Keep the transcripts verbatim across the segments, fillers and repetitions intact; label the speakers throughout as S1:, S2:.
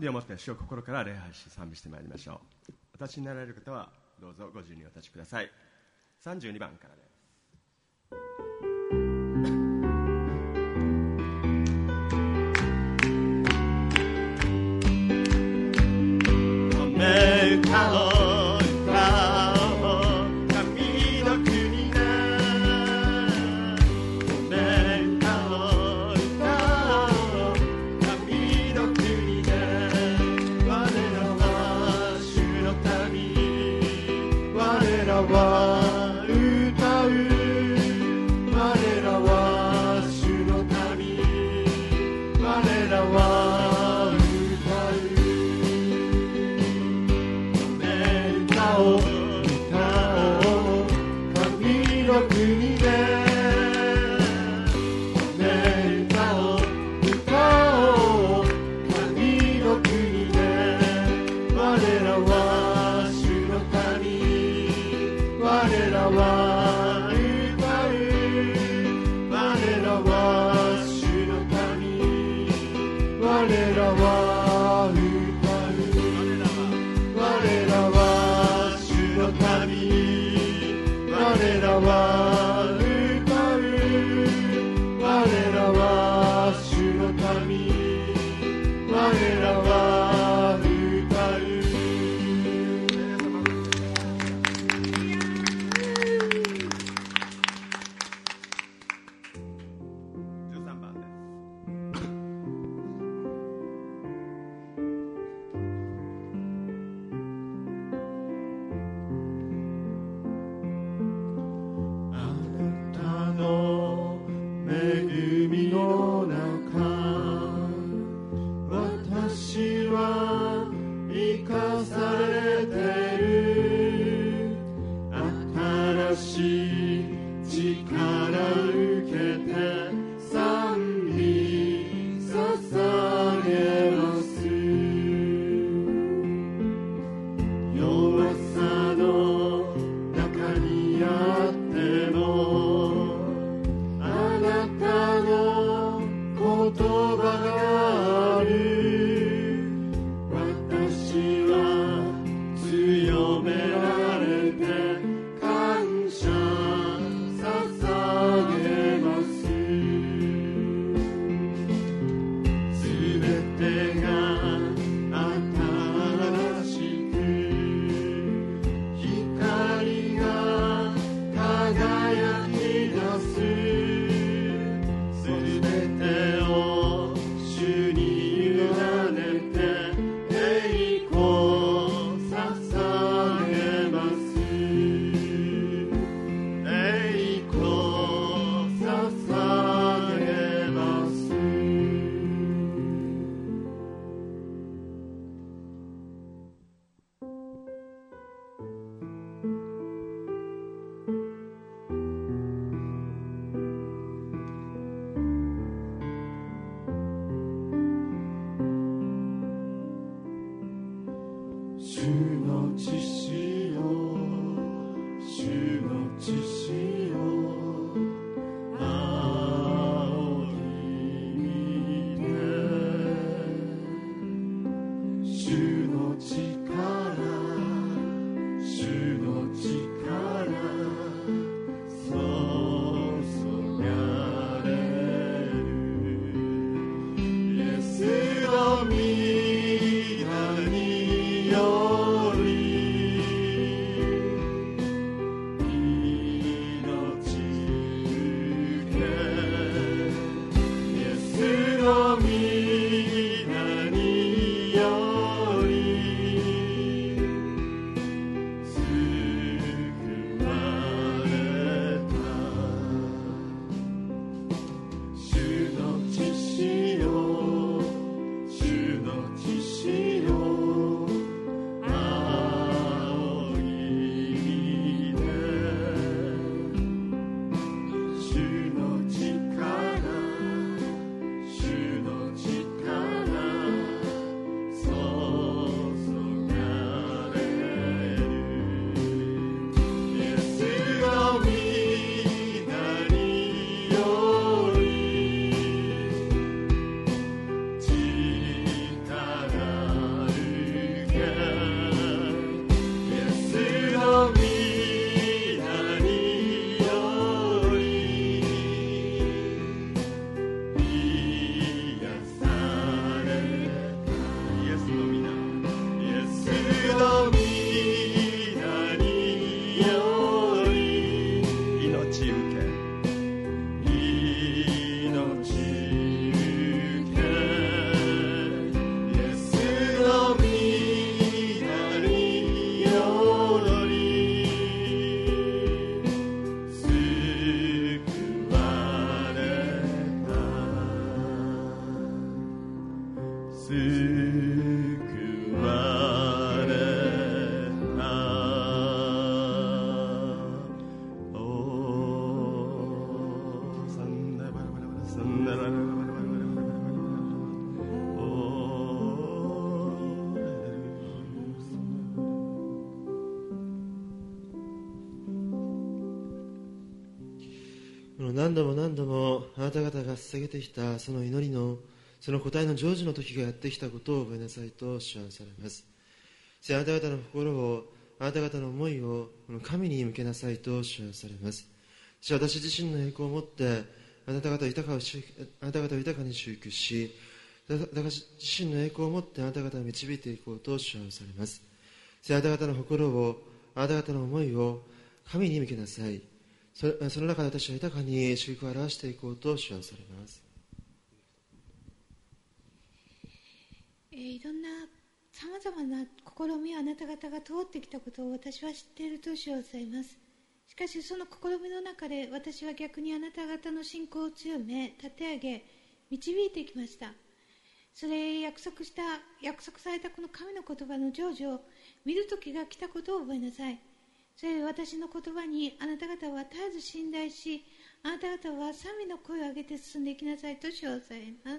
S1: 美をもって主を心から礼拝し賛美してまいりましょう。お立ちになられる方はどうぞご自由にお立ちください。さんじゅうにばんからです。
S2: の皆により何度も何度もあなた方が捧げてきたその祈りのその答えの成就の時がやってきたことを覚えなさいと主はされます。あなた方の心を、あなた方の思いを神に向けなさいと主はされます。私自身の栄光をもってあなた方を豊かをあなた方を豊かに祝福し、私自身の栄光をもってあなた方を導いていこうと主はされます。あなた方の心を、あなた方の思いを神に向けなさい。そ, その中で私は豊かに祝福を表していこうと主はされます。
S3: えー、いろんなさまざまな試みをあなた方が通ってきたことを私は知っていると主はされます。しかしその試みの中で私は逆にあなた方の信仰を強め、立て上げ、導いてきました。それ約束した約束されたこの神の言葉の成就を見る時が来たことを覚えなさい。それで私の言葉にあなた方は絶えず信頼し、あなた方は賛美の声を上げて進んでいきなさいと主はされます。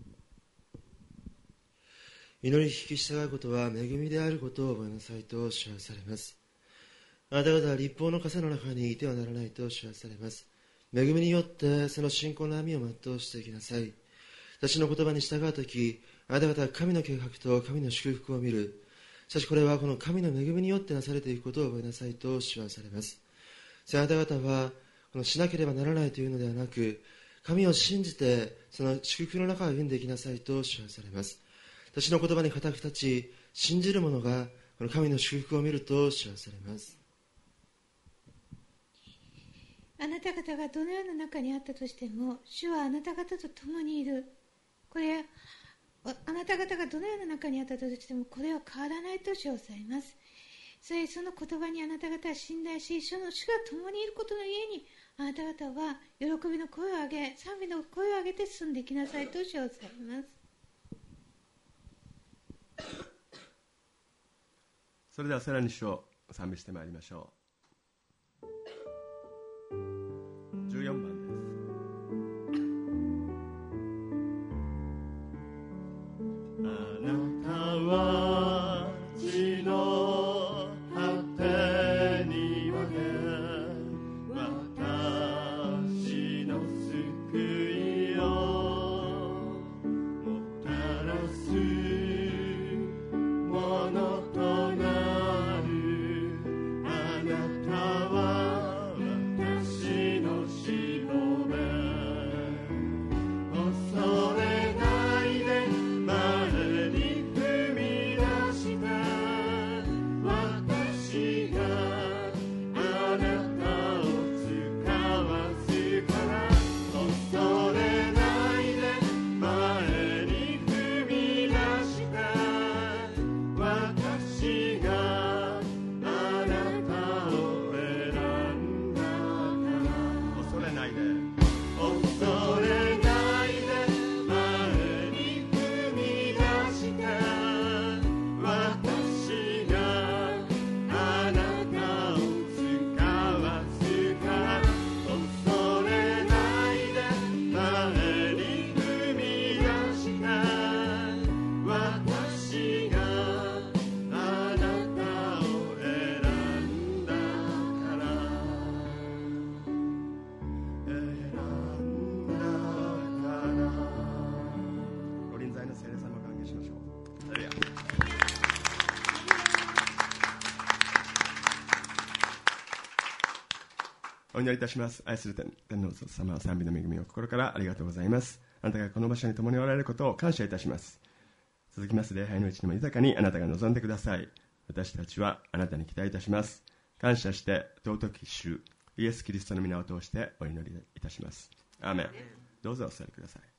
S2: 祈りに聞き従うことは恵みであることを覚えなさいと主はされます。あなた方は立法の枷の中にいてはならないと主はされます。恵みによってその信仰の網を全うしていきなさい。私の言葉に従うとき、あなた方は神の計画と神の祝福を見る。しかしこれはこの神の恵みによってなされていくことを覚えなさいと主はされます。あなた方はこのしなければならないというのではなく、神を信じてその祝福の中を歩んでいきなさいと主はされます。私の言葉に固く立ち、信じる者がこの神の祝福を見ると主はされます。
S3: あなた方がどのような中にあったとしても、主はあなた方と共にいる。これあなた方がどのような中にあったとしても、これは変わらないと主はされます。それその言葉にあなた方は信頼し、主の主が共にいることの家にあなた方は喜びの声を上げ、賛美の声を上げて進んでいきなさいと主はされます。
S1: それではさらに主を賛美してまいりましょう。じゅうよんばんです。あなたは地の果てにまで私の救いをもたらすものとなる。あなたは私のしもべ。恐れないで前に踏み出して私があなたを使わすから。恐れないで前に踏み出して私があなたを選んだから。恐れないで恐れないで前に踏み出して私があなたを使わすから。恐れないで前に踏み出して私があなたを選んだから。選んだから。ご臨在の聖霊様を歓迎しましょう。ハレルヤ。お祈りいたします。愛する天天皇様、賛美の恵みを心からありがとうございます。あなたがこの場所に共におられることを感謝いたします。続きます礼拝のうちにも豊かにあなたが望んでください。私たちはあなたに期待いたします。感謝して尊き主イエス・キリストの皆を通してお祈りいたします。アーメン。どうぞお座りください。